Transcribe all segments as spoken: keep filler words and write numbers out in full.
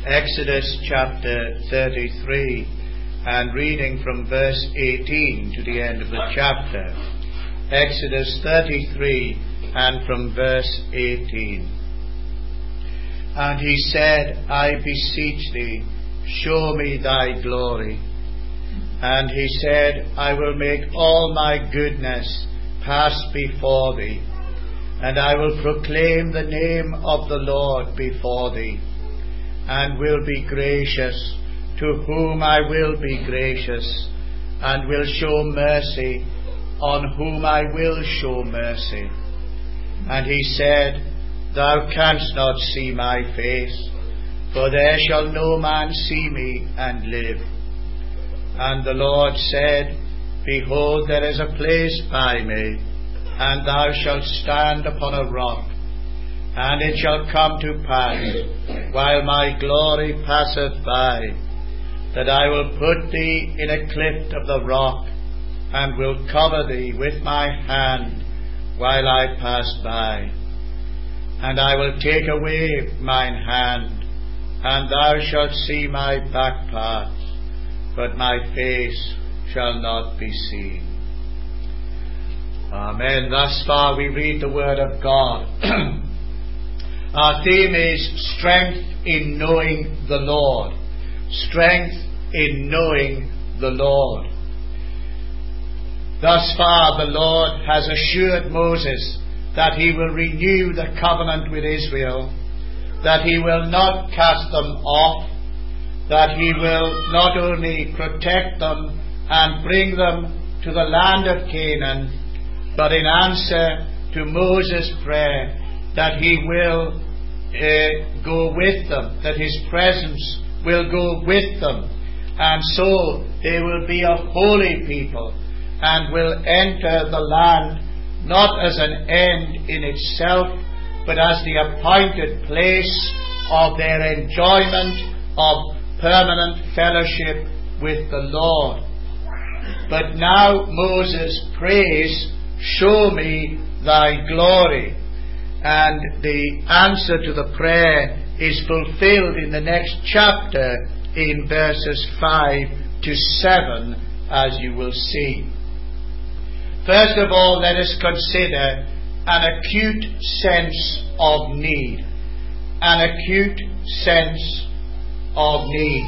Exodus chapter thirty-three, and reading from verse eighteen to the end of the chapter. Exodus thirty-three and from verse eighteen. And he said, I beseech thee, show me thy glory. And he said, I will make all my goodness pass before thee, and I will proclaim the name of the Lord before thee, and will be gracious to whom I will be gracious, and will show mercy on whom I will show mercy. And he said, Thou canst not see my face, for there shall no man see me and live. And the Lord said, Behold, there is a place by me, and thou shalt stand upon a rock. And it shall come to pass, while my glory passeth by, that I will put thee in a cleft of the rock, and will cover thee with my hand while I pass by. And I will take away mine hand, and thou shalt see my back parts, but my face shall not be seen. Amen. Thus far we read the word of God. Our theme is strength in knowing the Lord. Strength in knowing the Lord. Thus far the Lord has assured Moses that he will renew the covenant with Israel, that he will not cast them off, that he will not only protect them and bring them to the land of Canaan, but in answer to Moses' prayer, that he will uh, go with them, that his presence will go with them, and so they will be a holy people and will enter the land not as an end in itself, but as the appointed place of their enjoyment of permanent fellowship with the Lord. But now Moses prays, Show me thy glory. And the answer to the prayer is fulfilled in the next chapter in verses five to seven, as you will see. First of all, let us consider an acute sense of need. An acute sense of need.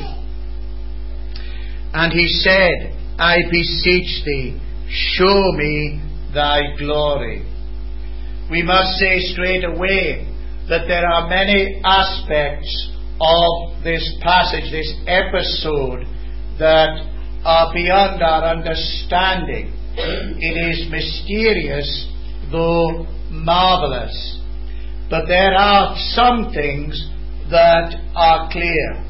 And he said, I beseech thee, show me thy glory. We must say straight away that there are many aspects of this passage, this episode, that are beyond our understanding. It is mysterious, though marvelous. But there are some things that are clear.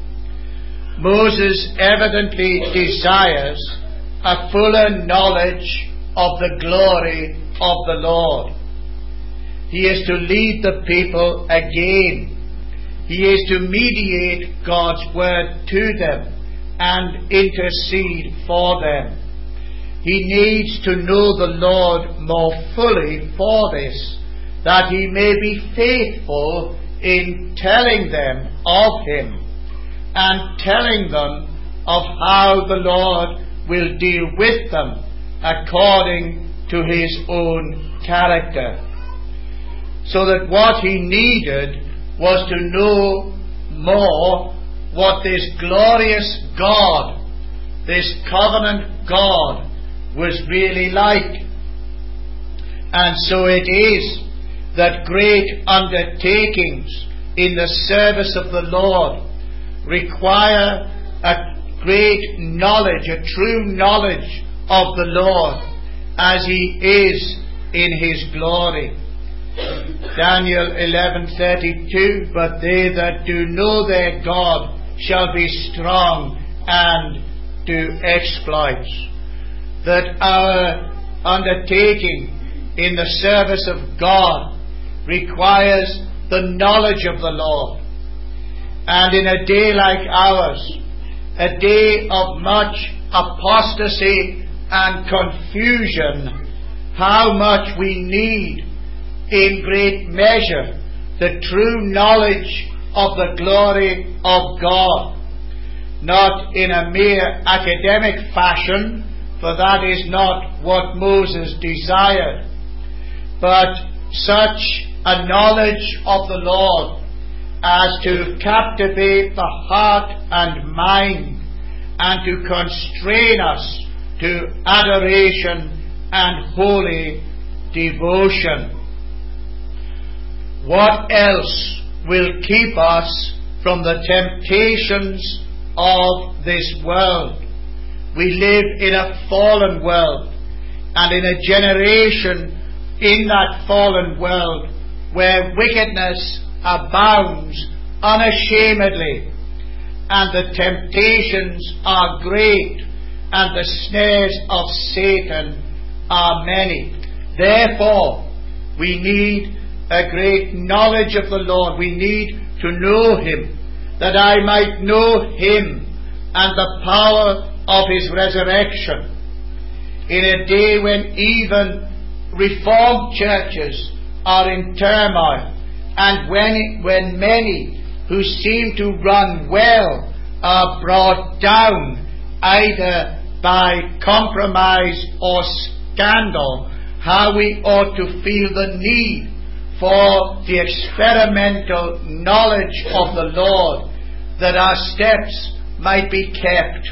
Moses evidently desires a fuller knowledge of the glory of the Lord. He is to lead the people again. He is to mediate God's word to them and intercede for them. He needs to know the Lord more fully for this, that he may be faithful in telling them of him and telling them of how the Lord will deal with them according to his own character. So that what he needed was to know more what this glorious God, this covenant God, was really like. And so it is that great undertakings in the service of the Lord require a great knowledge, a true knowledge of the Lord as he is in his glory. Daniel eleven thirty-two, but they that do know their God shall be strong and do exploits. That our undertaking in the service of God requires the knowledge of the Lord. And in a day like ours, a day of much apostasy and confusion, how much we need in great measure the true knowledge of the glory of God, not in a mere academic fashion, for that is not what Moses desired, but such a knowledge of the Lord as to captivate the heart and mind and to constrain us to adoration and holy devotion. What else will keep us from the temptations of this world? We live in a fallen world, and in a generation in that fallen world where wickedness abounds unashamedly, and the temptations are great, and the snares of Satan are many. Therefore, we need a great knowledge of the Lord. We need to know Him, that I might know Him and the power of His resurrection. In a day when even Reformed churches are in turmoil, and when, when many who seem to run well are brought down either by compromise or scandal, how we ought to feel the need for the experimental knowledge of the Lord, that our steps might be kept.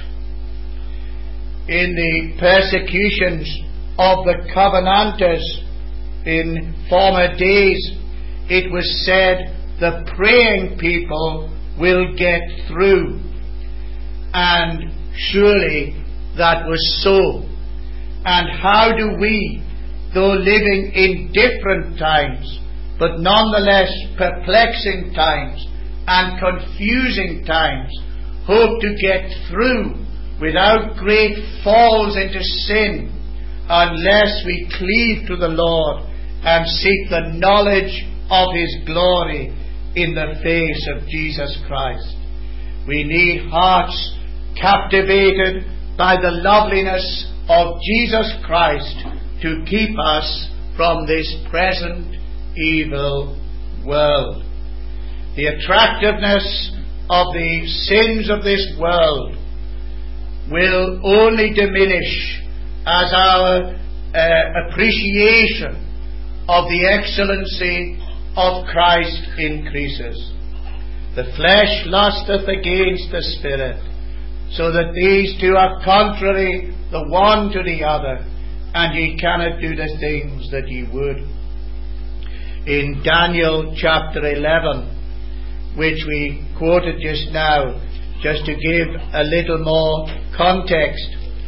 In the persecutions of the Covenanters in former days, it was said the praying people will get through. And surely that was so. And how do we, though living in different times, but nonetheless perplexing times and confusing times, hope to get through without great falls into sin, unless we cleave to the Lord and seek the knowledge of His glory in the face of Jesus Christ? We need hearts captivated by the loveliness of Jesus Christ to keep us from this present evil world. The attractiveness of the sins of this world will only diminish as our uh, appreciation of the excellency of Christ increases. The flesh lusteth against the Spirit, so that these two are contrary the one to the other, and ye cannot do the things that ye would. In Daniel chapter eleven, which we quoted just now, just to give a little more context,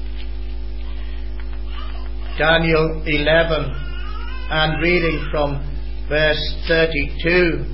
Daniel eleven, and reading from verse thirty-two.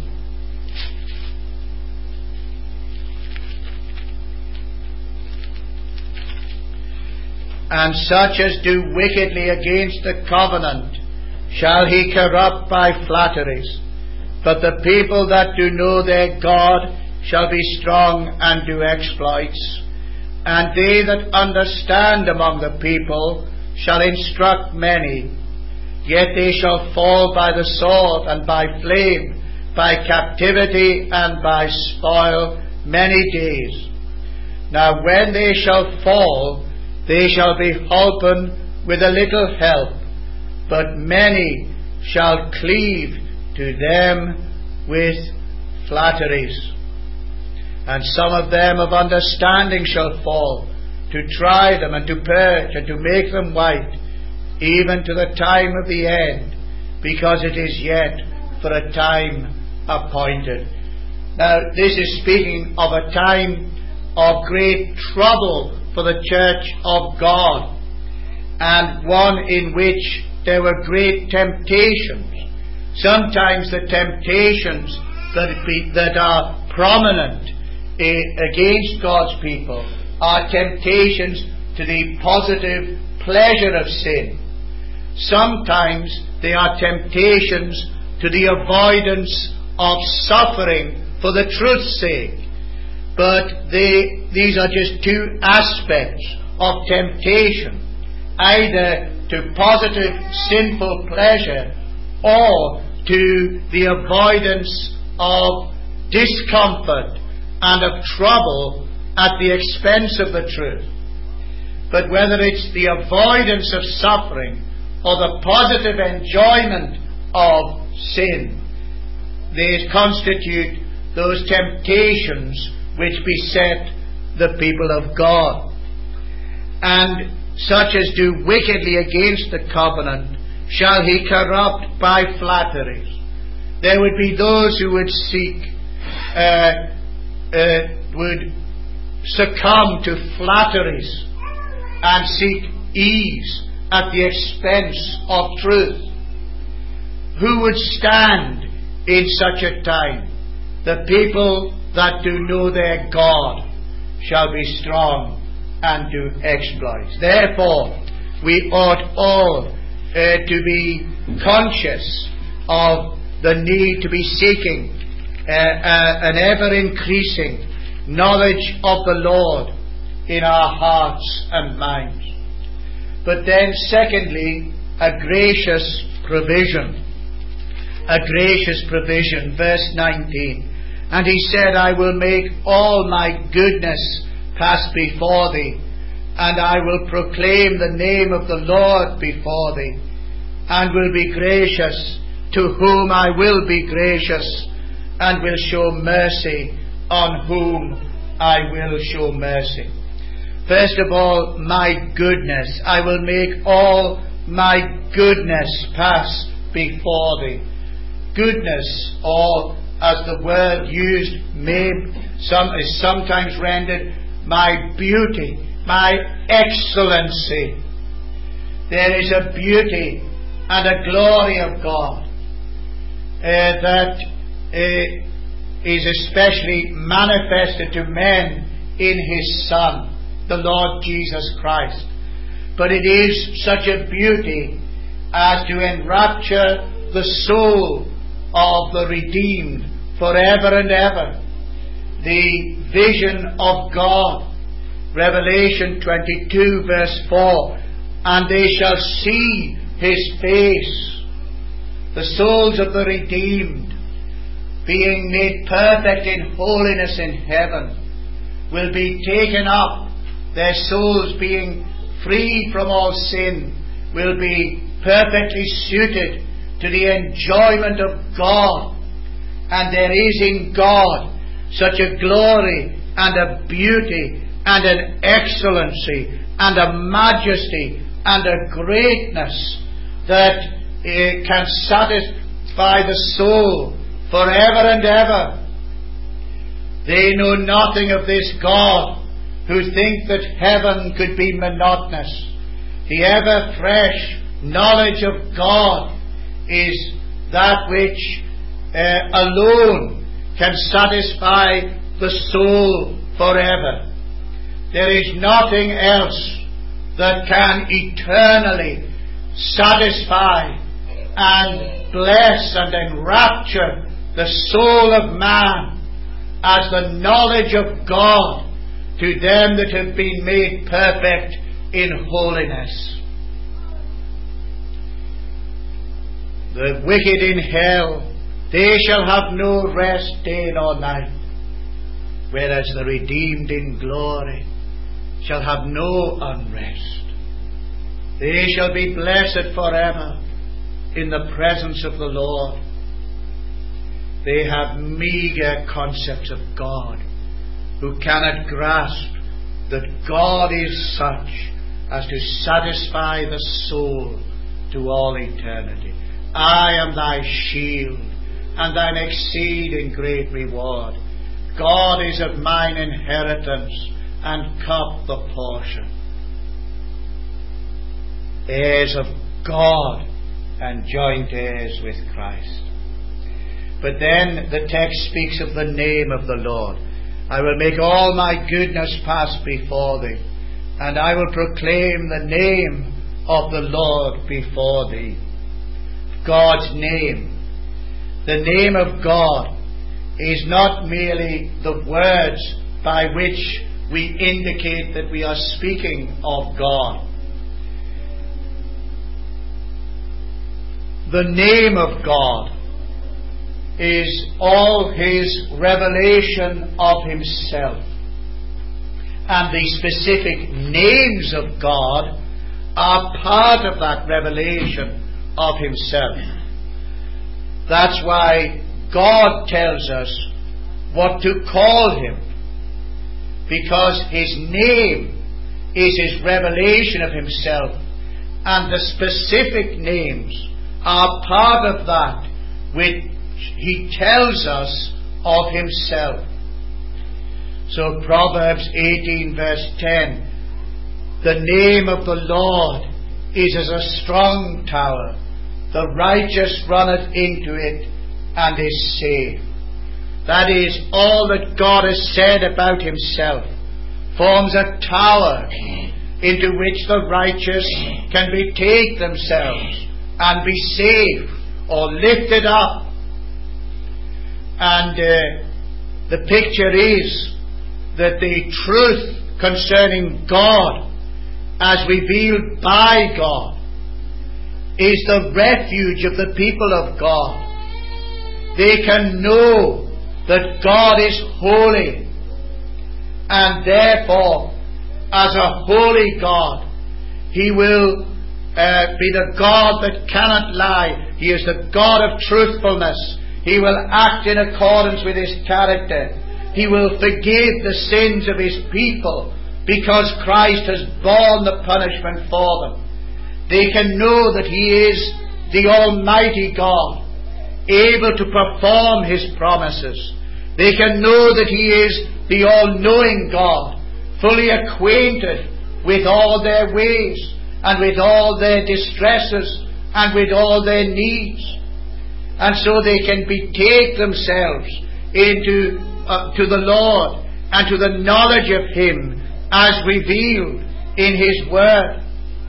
And such as do wickedly against the covenant shall he corrupt by flatteries. But the people that do know their God shall be strong and do exploits. And they that understand among the people shall instruct many. Yet they shall fall by the sword and by flame, by captivity and by spoil many days. Now when they shall fall, they shall be holpen with a little help, but many shall cleave to them with flatteries. And some of them of understanding shall fall, to try them and to purge and to make them white, even to the time of the end, because it is yet for a time appointed. Now this is speaking of a time of great trouble for the church of God, and one in which there were great temptations. Sometimes the temptations that, be, that are prominent eh, against God's people are temptations to the positive pleasure of sin. Sometimes they are temptations to the avoidance of suffering for the truth's sake. But they, these are just two aspects of temptation, either to positive sinful pleasure or to the avoidance of discomfort and of trouble at the expense of the truth. But whether it's the avoidance of suffering or the positive enjoyment of sin, they constitute those temptations which beset the people of God. And such as do wickedly against the covenant shall he corrupt by flatteries. There would be those who would seek, uh, uh, would succumb to flatteries and seek ease at the expense of truth. Who would stand in such a time? The people that do know their God shall be strong and do exploits. Therefore, we ought all uh, to be conscious of the need to be seeking uh, uh, an ever-increasing knowledge of the Lord in our hearts and minds. But then, secondly, a gracious provision. A gracious provision. Verse nineteen. And he said, I will make all my goodness pass before thee, and I will proclaim the name of the Lord before thee, and will be gracious to whom I will be gracious, and will show mercy on whom I will show mercy. First of all, my goodness. I will make all my goodness pass before thee. Goodness, or as the word used, may some is sometimes rendered my beauty, my excellency. There is a beauty and a glory of God uh, that uh, is especially manifested to men in His Son, the Lord Jesus Christ. But it is such a beauty as to enrapture the soul of the redeemed forever and ever. The vision of God, Revelation twenty-two verse four, and they shall see His face. The souls of the redeemed, being made perfect in holiness in heaven, will be taken up. Their souls being free from all sin will be perfectly suited to the enjoyment of God. And there is in God such a glory and a beauty and an excellency and a majesty and a greatness that uh, can satisfy the soul forever and ever. They know nothing of this God who think that heaven could be monotonous. The ever fresh knowledge of God is that which uh, alone can satisfy the soul forever. There is nothing else that can eternally satisfy and bless and enrapture the soul of man as the knowledge of God to them that have been made perfect in holiness. The wicked in hell, they shall have no rest day nor night, whereas the redeemed in glory shall have no unrest. They shall be blessed forever in the presence of the Lord. They have meagre concepts of God, who cannot grasp that God is such as to satisfy the soul to all eternity. I am thy shield, and thine exceeding great reward. God is of mine inheritance, and cup the portion. Heirs of God, and joint heirs with Christ. But then the text speaks of the name of the Lord. I will make all my goodness pass before thee, and I will proclaim the name of the Lord before thee. God's name. The name of God is not merely the words by which we indicate that we are speaking of God. The name of God is all His revelation of Himself. And the specific names of God are part of that revelation of Himself. That's why God tells us what to call Him, because His name is His revelation of Himself, and the specific names are part of that which He tells us of Himself. So Proverbs eighteen verse ten, the name of the Lord is as a strong tower, the righteous runneth into it and is safe. That is, all that God has said about Himself forms a tower into which the righteous can betake themselves and be safe or lifted up. And uh, the picture is that the truth concerning God, as revealed by God, is the refuge of the people of God. They can know that God is holy, and therefore, as a holy God, He will uh, be the God that cannot lie. He is the God of truthfulness. He will act in accordance with His character. He will forgive the sins of His people, because Christ has borne the punishment for them. They can know that He is the Almighty God, able to perform His promises. They can know that He is the all-knowing God, fully acquainted with all their ways, and with all their distresses, and with all their needs. And so they can betake themselves into uh, to the Lord, and to the knowledge of Him as revealed in His Word.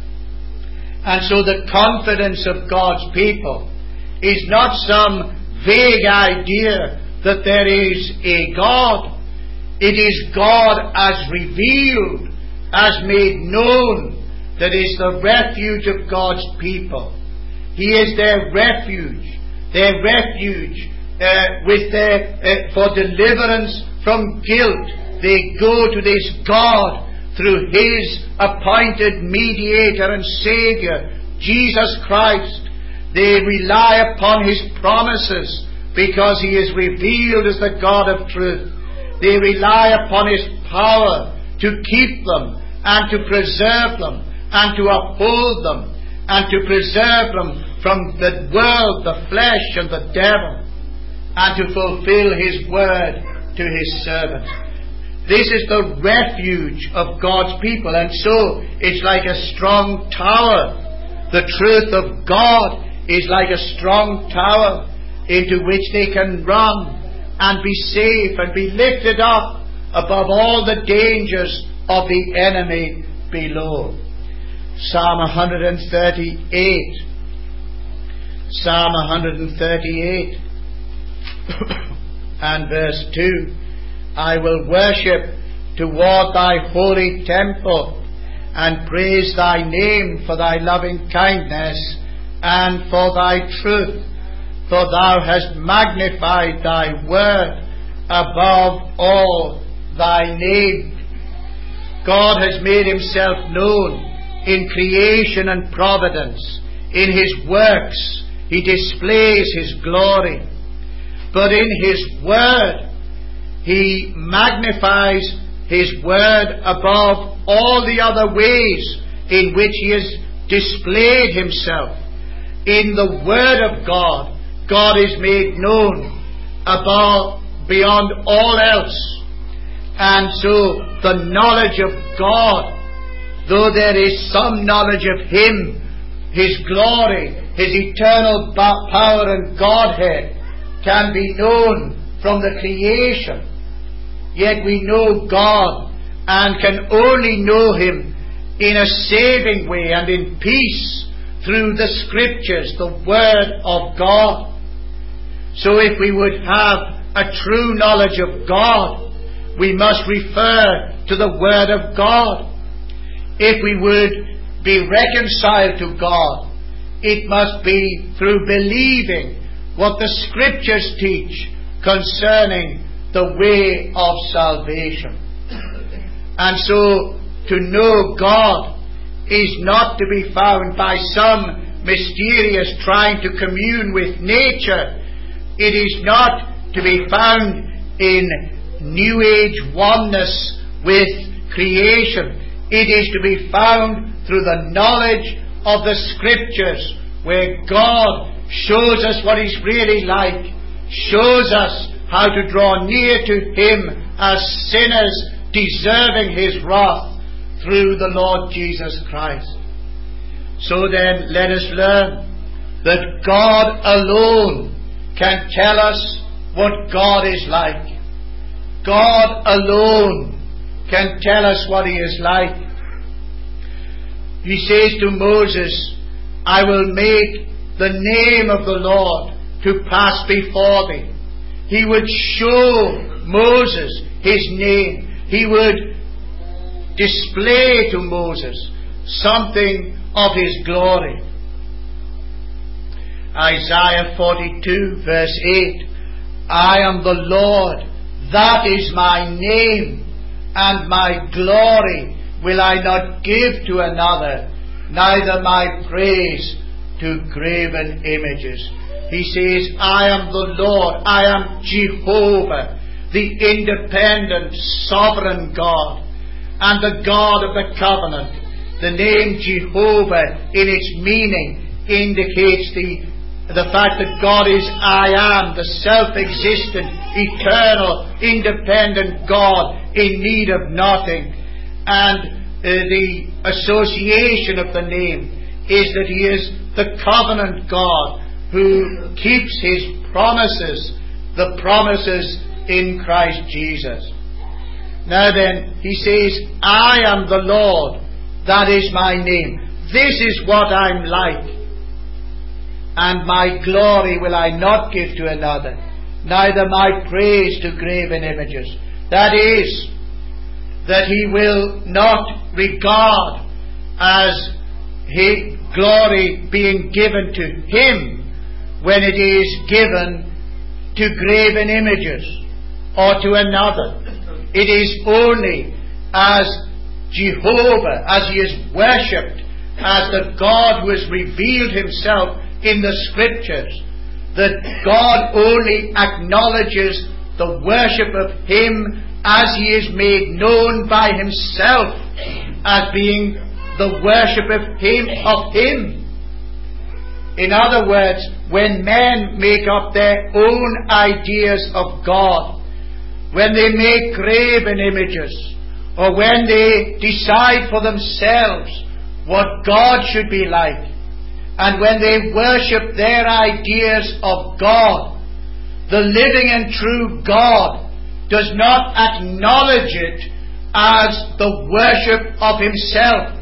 And so the confidence of God's people is not some vague idea that there is a God. It is God as revealed, as made known, that is the refuge of God's people. He is their refuge, their refuge uh, with their, uh, for deliverance from guilt. They go to this God through His appointed mediator and Saviour, Jesus Christ. They rely upon His promises, because He is revealed as the God of truth. They rely upon His power to keep them, and to preserve them, and to uphold them, and to preserve them from the world, the flesh, and the devil, and to fulfill His word to His servants. This is the refuge of God's people, and so it's like a strong tower. The truth of God is like a strong tower into which they can run and be safe and be lifted up above all the dangers of the enemy below. Psalm one thirty-eight. Psalm one thirty-eight and verse two. I will worship toward Thy holy temple, and praise Thy name for Thy loving kindness and for Thy truth. For Thou hast magnified Thy word above all Thy name. God has made Himself known in creation and providence. In His works He displays His glory. But in His word He magnifies His word above all the other ways in which He has displayed Himself. In the word of God, God is made known above, beyond all else. And so the knowledge of God, though there is some knowledge of Him, His glory, His eternal power and Godhead, can be known from the creation. Yet we know God, and can only know Him in a saving way and in peace through the Scriptures, the Word of God. So if we would have a true knowledge of God, we must refer to the Word of God. If we would be reconciled to God, it must be through believing what the Scriptures teach concerning the way of salvation. And so, to know God is not to be found by some mysterious trying to commune with nature. It is not to be found in New Age oneness with creation. It is to be found through the knowledge of the Scriptures, where God shows us what He's really like, shows us how to draw near to Him as sinners deserving His wrath through the Lord Jesus Christ. So then, let us learn that God alone can tell us what God is like. God alone can tell us what He is like. He says to Moses, I will make the name of the Lord to pass before thee. He would show Moses His name. He would display to Moses something of His glory. Isaiah forty-two verse eight, I am the Lord, that is my name, and my glory will I not give to another, neither my praise to graven images. He says, I am the Lord, I am Jehovah, the independent, sovereign God, and the God of the covenant. The name Jehovah, in its meaning, indicates the, the fact that God is I am, the self-existent, eternal, independent God, in need of nothing. And uh, the association of the name is that He is the covenant God who keeps His promises, the promises in Christ Jesus. Now then, He says, I am the Lord, that is my name. This is what I'm like. And my glory will I not give to another, neither my praise to graven images. That is, that He will not regard as His glory being given to Him when it is given to graven images or to another. It is only as Jehovah, as He is worshipped, as the God who has revealed Himself in the Scriptures, that God only acknowledges the worship of Him as He is made known by Himself as being the worship of Him, of Him. In other words, when men make up their own ideas of God, when they make graven images, or when they decide for themselves what God should be like, and when they worship their ideas of God, the living and true God does not acknowledge it as the worship of Himself.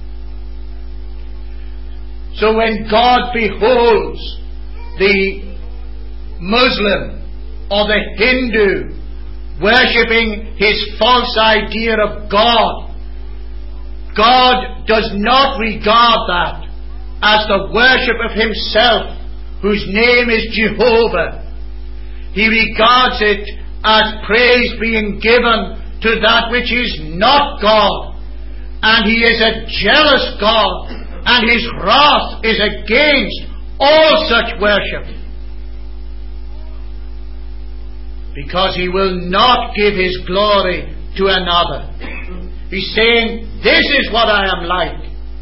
So when God beholds the Muslim or the Hindu worshipping his false idea of God, God does not regard that as the worship of Himself, whose name is Jehovah. He regards it as praise being given to that which is not God. And He is a jealous God, and His wrath is against all such worship, because He will not give His glory to another. He's saying, this is what I am like.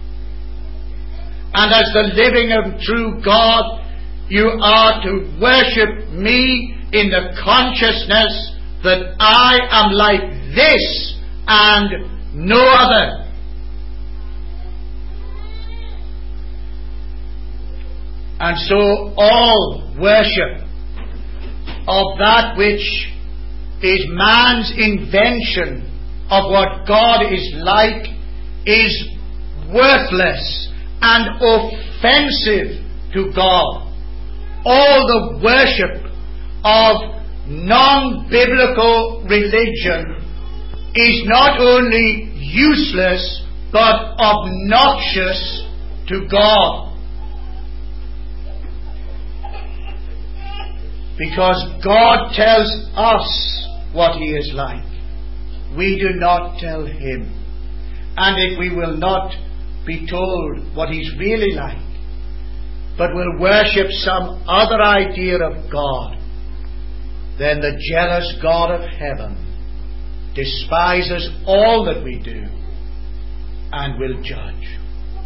And as the living and true God, you are to worship Me in the consciousness that I am like this and no other. And so all worship of that which is man's invention of what God is like is worthless and offensive to God. All the worship of non-biblical religion is not only useless but obnoxious to God. Because God tells us what He is like. We do not tell Him. And if we will not be told what He's really like, but will worship some other idea of God, then the jealous God of heaven despises all that we do and will judge.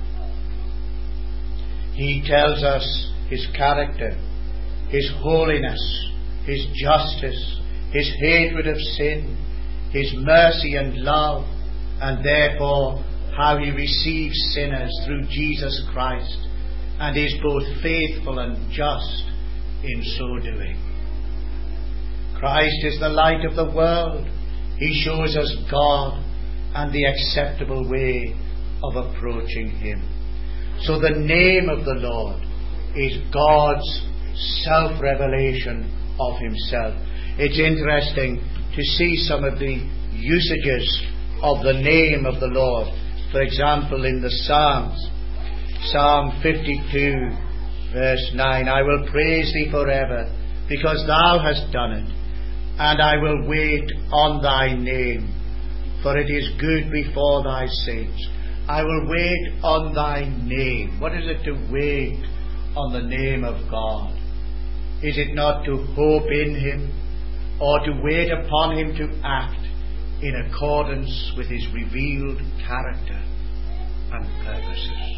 He tells us His character, His holiness, His justice, His hatred of sin, His mercy and love, and therefore how He receives sinners through Jesus Christ, and is both faithful and just in so doing. Christ is the light of the world. He shows us God and the acceptable way of approaching Him. So the name of the Lord is God's self-revelation of Himself. It's interesting to see some of the usages of the name of the Lord. For example, in the Psalms, Psalm fifty-two, verse nine, I will praise Thee forever, because Thou hast done it, and I will wait on Thy name, for it is good before Thy saints. I will wait on Thy name. What is it to wait on the name of God? Is it not to hope in Him, or to wait upon Him to act in accordance with His revealed character and purposes?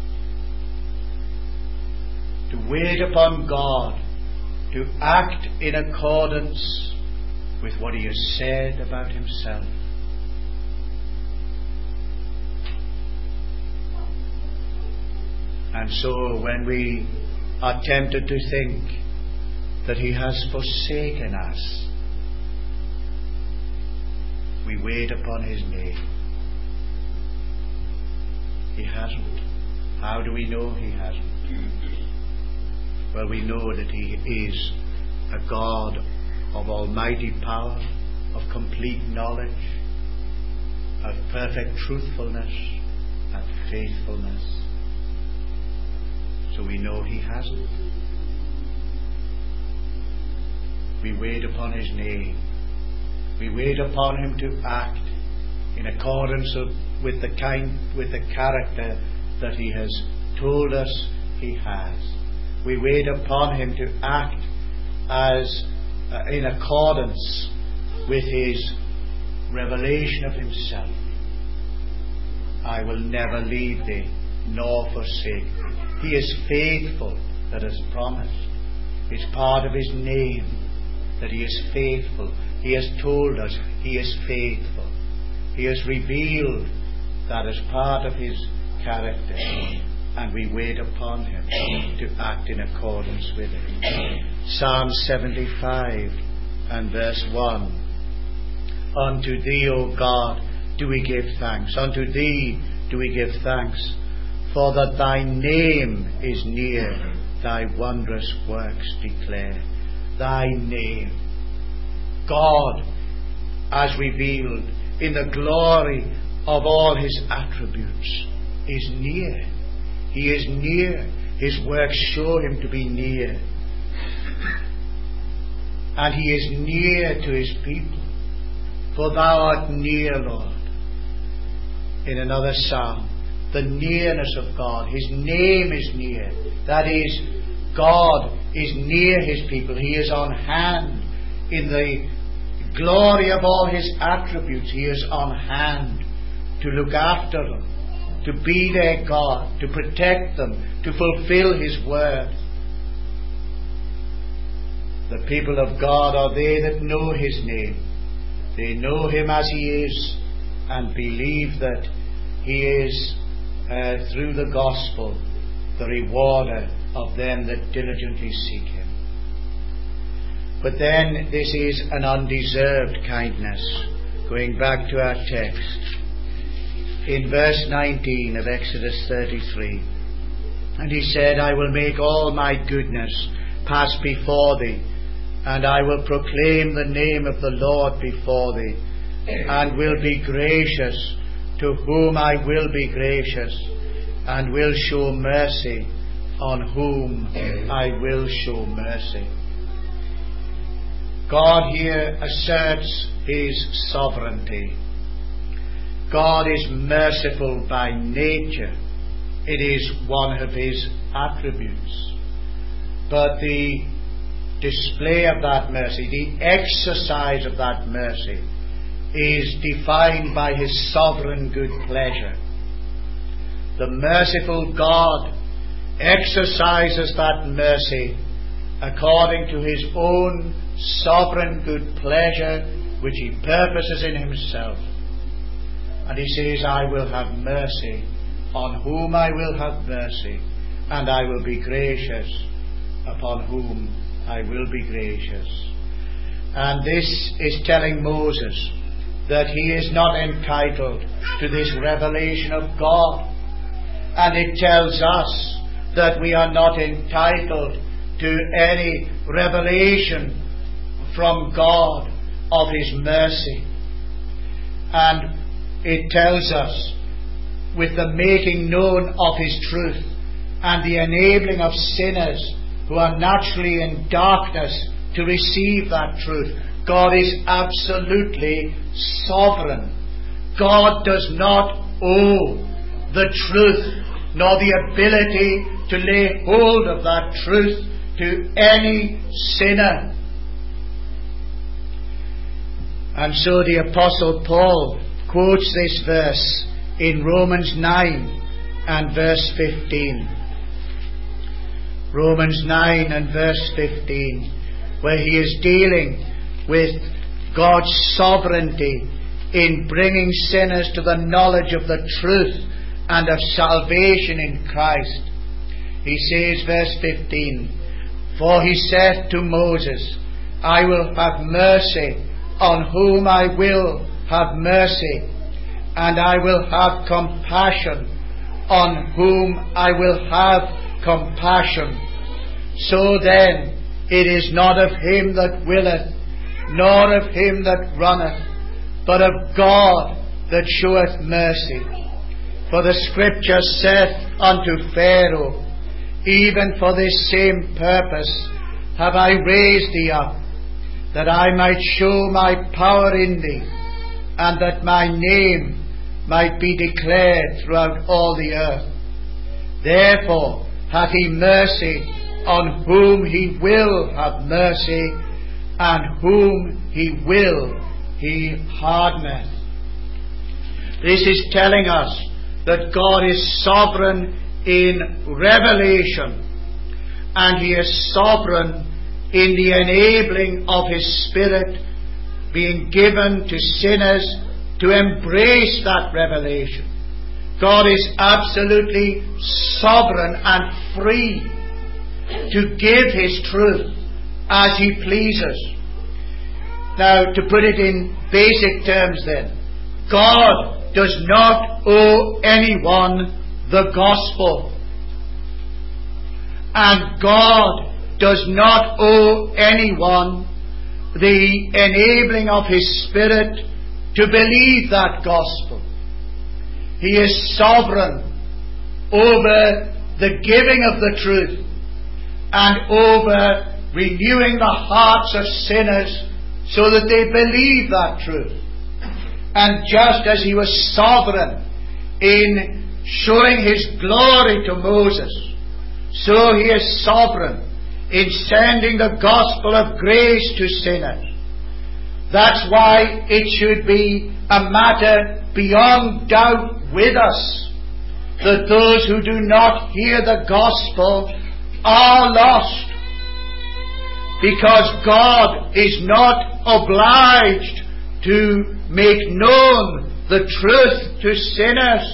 To wait upon God, to act in accordance with what He has said about Himself. And so when we are tempted to think that He has forsaken us, we wait upon His name. He hasn't. How do we know He hasn't? Well, we know that He is a God of almighty power, of complete knowledge, of perfect truthfulness and faithfulness. So we know He hasn't. We wait upon His name. We wait upon Him to act in accordance with the kind, with the character that He has told us He has. We wait upon Him to act as uh, in accordance with His revelation of Himself. I will never leave thee nor forsake thee. He is faithful that has promised. It's part of His name that He is faithful. He has told us He is faithful. He has revealed that as part of His character, and we wait upon Him to act in accordance with it. Psalm seventy-five and verse one. Unto Thee, O God, do we give thanks. Unto Thee do we give thanks, for that Thy name is near, Thy wondrous works declare. Thy name, God, as revealed in the glory of all His attributes, is near. He is near. His works show Him to be near. And He is near to His people. For Thou art near, Lord. In another psalm, the nearness of God. His name is near. That is, God is near His people. He is on hand. In the glory of all His attributes, He is on hand to look after them, to be their God, to protect them, to fulfill His word. The people of God are they that know His name. They know Him as He is and believe that He is, uh, through the gospel, the rewarder of them that diligently seek Him. But then this is an undeserved kindness. Going back to our text, in verse nineteen of Exodus thirty-three, and He said, I will make all my goodness pass before thee, and I will proclaim the name of the Lord before thee, and will be gracious to whom I will be gracious, and will show mercy on whom I will show mercy. God here asserts His sovereignty. God is merciful by nature. It is one of His attributes. But the display of that mercy, the exercise of that mercy, is defined by His sovereign good pleasure. The merciful God exercises that mercy according to His own sovereign good pleasure, which He purposes in Himself. And He says, I will have mercy on whom I will have mercy, and I will be gracious upon whom I will be gracious. And this is telling Moses that he is not entitled to this revelation of God. And it tells us that we are not entitled to any revelation from God of His mercy. And it tells us, with the making known of His truth and the enabling of sinners who are naturally in darkness to receive that truth, God is absolutely sovereign. God does not owe the truth nor the ability to lay hold of that truth to any sinner. And so the Apostle Paul quotes this verse in Romans nine and verse fifteen. Romans nine and verse fifteen, where he is dealing with God's sovereignty in bringing sinners to the knowledge of the truth and of salvation in Christ. He says, verse fifteen, for he saith to Moses, I will have mercy on whom I will have mercy, and I will have compassion on whom I will have compassion. So then, it is not of him that willeth, nor of him that runneth, but of God that showeth mercy. For the Scripture saith unto Pharaoh, even for this same purpose have I raised thee up, that I might show my power in thee, and that my name might be declared throughout all the earth. Therefore hath he mercy on whom he will have mercy, and whom he will he hardeneth. This is telling us that God is sovereign in revelation, and He is sovereign in the enabling of His Spirit being given to sinners to embrace that revelation. God is absolutely sovereign and free to give His truth as He pleases. Now, to put it in basic terms then, God does not owe anyone the gospel. And God does not owe anyone the enabling of His Spirit to believe that gospel. He is sovereign over the giving of the truth and over renewing the hearts of sinners so that they believe that truth. And just as He was sovereign in showing His glory to Moses, so He is sovereign in sending the gospel of grace to sinners. That's why it should be a matter beyond doubt with us that those who do not hear the gospel are lost, because God is not obliged to make known the truth to sinners.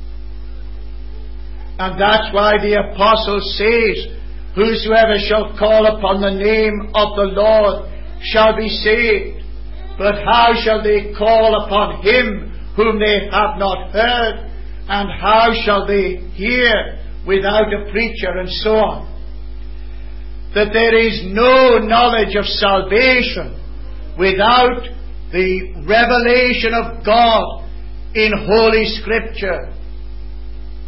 And that's why the Apostle says, whosoever shall call upon the name of the Lord shall be saved. But how shall they call upon Him whom they have not heard? And how shall they hear without a preacher? And so on. That there is no knowledge of salvation without the revelation of God in Holy Scripture.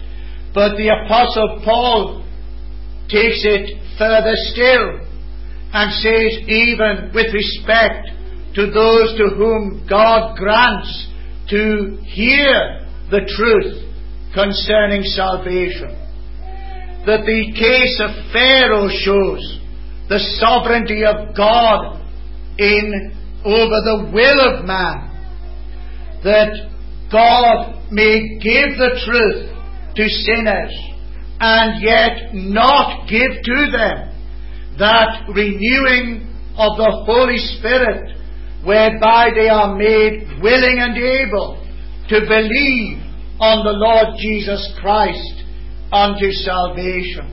But the Apostle Paul takes it further still, and says, even with respect to those to whom God grants to hear the truth concerning salvation, that the case of Pharaoh shows the sovereignty of God in over the will of man, that God may give the truth to sinners and yet not give to them that renewing of the Holy Spirit, whereby they are made willing and able to believe on the Lord Jesus Christ unto salvation.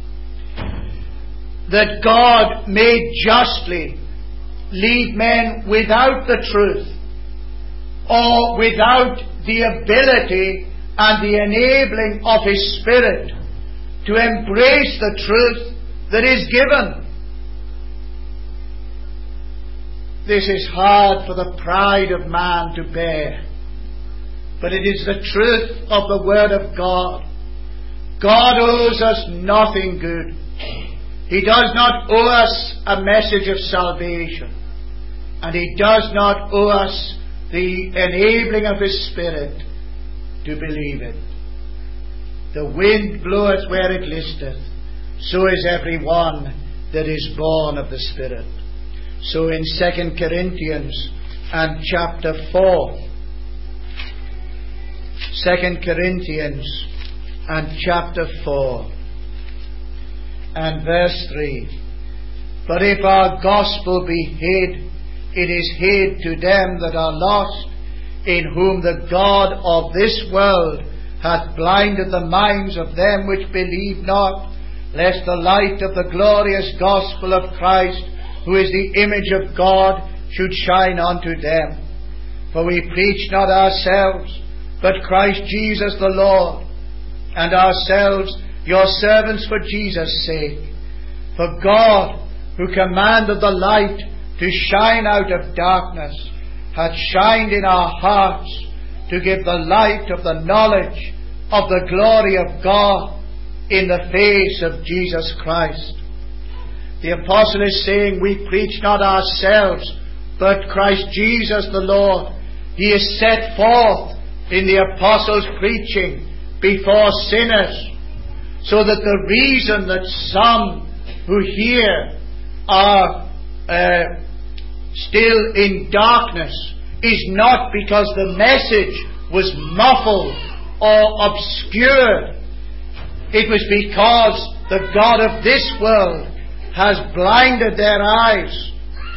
That God may justly leave men without the truth, or without the ability and the enabling of His Spirit to embrace the truth that is given. This is hard for the pride of man to bear, but it is the truth of the Word of God. God owes us nothing good. He does not owe us a message of salvation, and He does not owe us the enabling of His Spirit to believe it. The wind bloweth where it listeth, so is every one that is born of the Spirit. So in Second Corinthians and chapter four, Second Corinthians and chapter four and verse three, but if our gospel be hid, it is hid to them that are lost, in whom the God of this world hath blinded the minds of them which believe not, lest the light of the glorious gospel of Christ, who is the image of God, should shine unto them. For we preach not ourselves, but Christ Jesus the Lord, and ourselves your servants for Jesus' sake. For God, who commanded the light to shine out of darkness, hath shined in our hearts to give the light of the knowledge of the glory of God in the face of Jesus Christ. The apostle is saying, we preach not ourselves, but Christ Jesus the Lord. He is set forth in the apostles' preaching before sinners, so that the reason that some who hear are uh, still in darkness is not because the message was muffled or obscured. It was because the God of this world has blinded their eyes.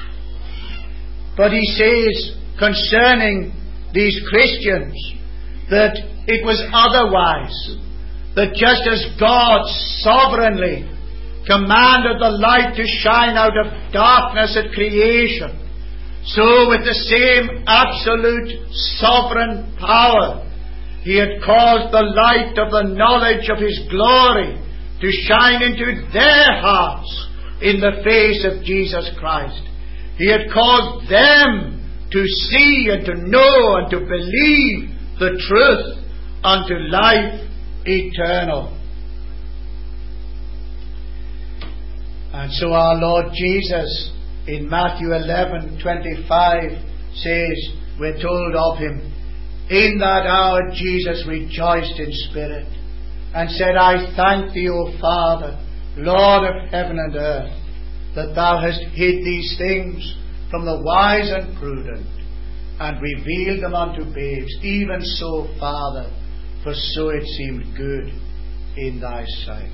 But he says concerning these Christians that it was otherwise, that just as God sovereignly commanded the light to shine out of darkness at creation, so with the same absolute sovereign power He had caused the light of the knowledge of His glory to shine into their hearts in the face of Jesus Christ. He had caused them to see and to know and to believe the truth unto life eternal. And so our Lord Jesus in Matthew eleven twenty-five says, we're told of Him, in that hour Jesus rejoiced in spirit and said, I thank Thee, O Father, Lord of heaven and earth, that Thou hast hid these things from the wise and prudent and revealed them unto babes. Even so, Father, for so it seemed good in Thy sight.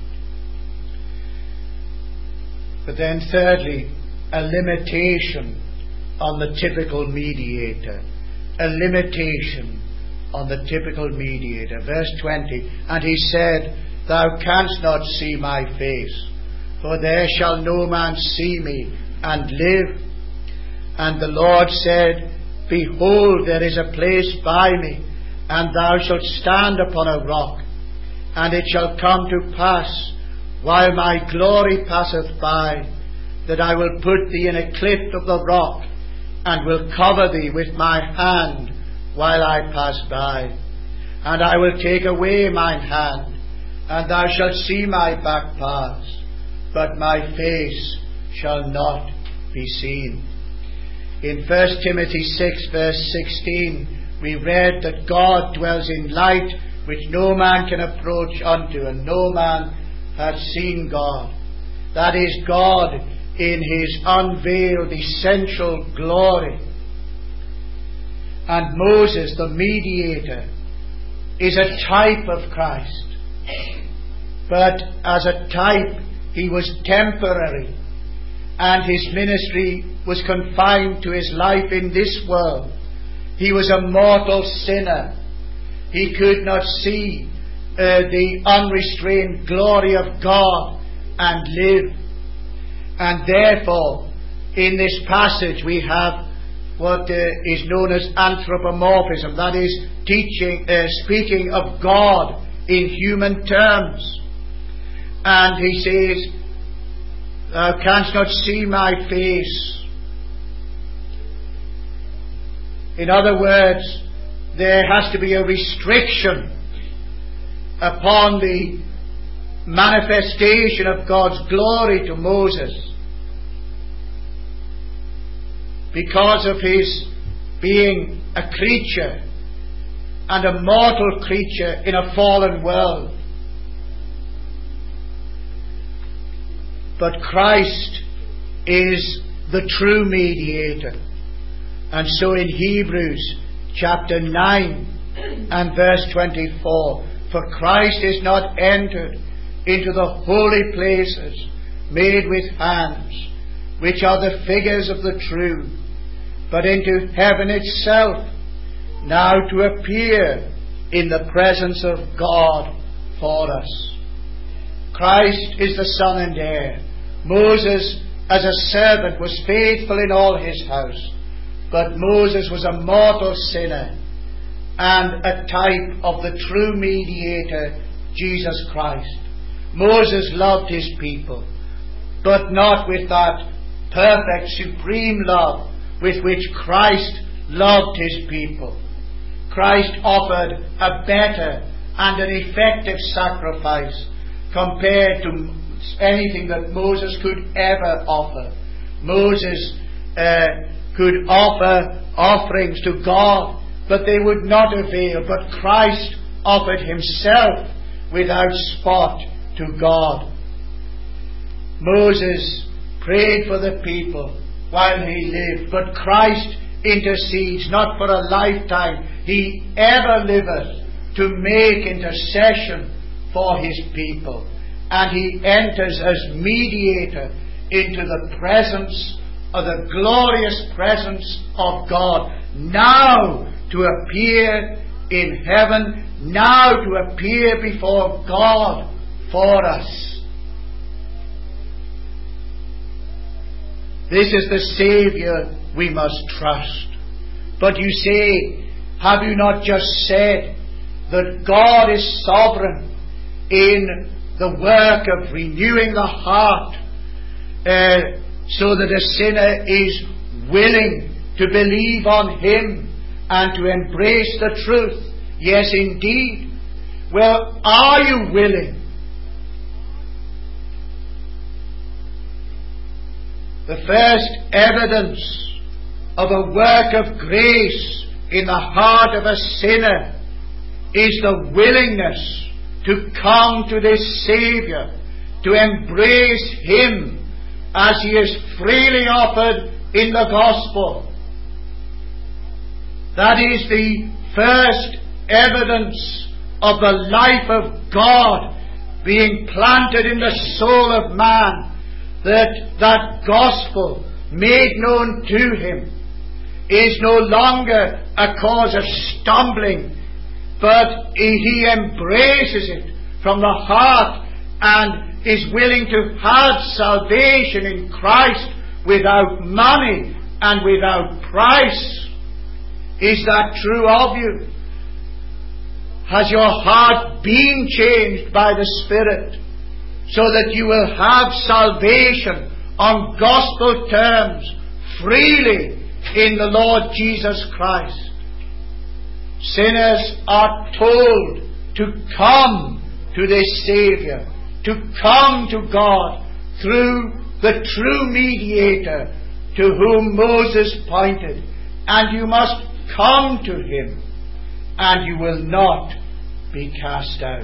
But then thirdly, a limitation on the typical mediator. A limitation on the typical mediator. Verse twenty, and He said, Thou canst not see my face, for there shall no man see me and live. And the Lord said, Behold, there is a place by me, and thou shalt stand upon a rock. And it shall come to pass, while my glory passeth by, that I will put thee in a cleft of the rock, and will cover thee with my hand while I pass by. And I will take away mine hand, and thou shalt see my back pass, but my face shall not be seen. In First Timothy six verse sixteen, we read that God dwells in light which no man can approach unto, and no man hath seen God. That is God in His unveiled essential glory. And Moses, the mediator, is a type of Christ. But as a type, he was temporary, and his ministry was confined to his life in this world. He was a mortal sinner. He could not see uh, the unrestrained glory of God and live. And therefore, in this passage we have what uh, is known as anthropomorphism, that is, teaching, uh, speaking of God in human terms. And he says, "Thou canst not see my face." In other words, there has to be a restriction upon the manifestation of God's glory to Moses, because of his being a creature, and a mortal creature in a fallen world. But Christ is the true mediator. And so in Hebrews chapter nine and verse twenty-four, "For Christ is not entered into the holy places made with hands, which are the figures of the true, but into heaven itself, now to appear in the presence of God for us." Christ is the Son and heir. Moses, as a servant, was faithful in all his house, but Moses was a mortal sinner and a type of the true mediator, Jesus Christ. Moses loved his people, but not with that perfect, supreme love with which Christ loved his people. Christ offered a better and an effective sacrifice compared to anything that Moses could ever offer. Moses uh, could offer offerings to God, but they would not avail. But Christ offered himself without spot to God. Moses prayed for the people while he lived, but Christ intercedes not for a lifetime. He ever liveth to make intercession for his people. And he enters as mediator into the presence of the glorious presence of God, now to appear in heaven, now to appear before God for us. This is the Saviour we must trust. But you say, have you not just said that God is sovereign in the work of renewing the heart, uh, so that a sinner is willing to believe on Him and to embrace the truth? Yes, indeed. Well, are you willing? The first evidence of a work of grace in the heart of a sinner is the willingness to come to this Saviour, to embrace Him as He is freely offered in the Gospel. That is the first evidence of the life of God being planted in the soul of man, that that Gospel made known to him is no longer a cause of stumbling, but he embraces it from the heart and is willing to have salvation in Christ without money and without price. Is that true of you? Has your heart been changed by the Spirit so that you will have salvation on gospel terms freely in the Lord Jesus Christ? Sinners are told to come to this Saviour, to come to God through the true mediator to whom Moses pointed, and you must come to him, and you will not be cast out.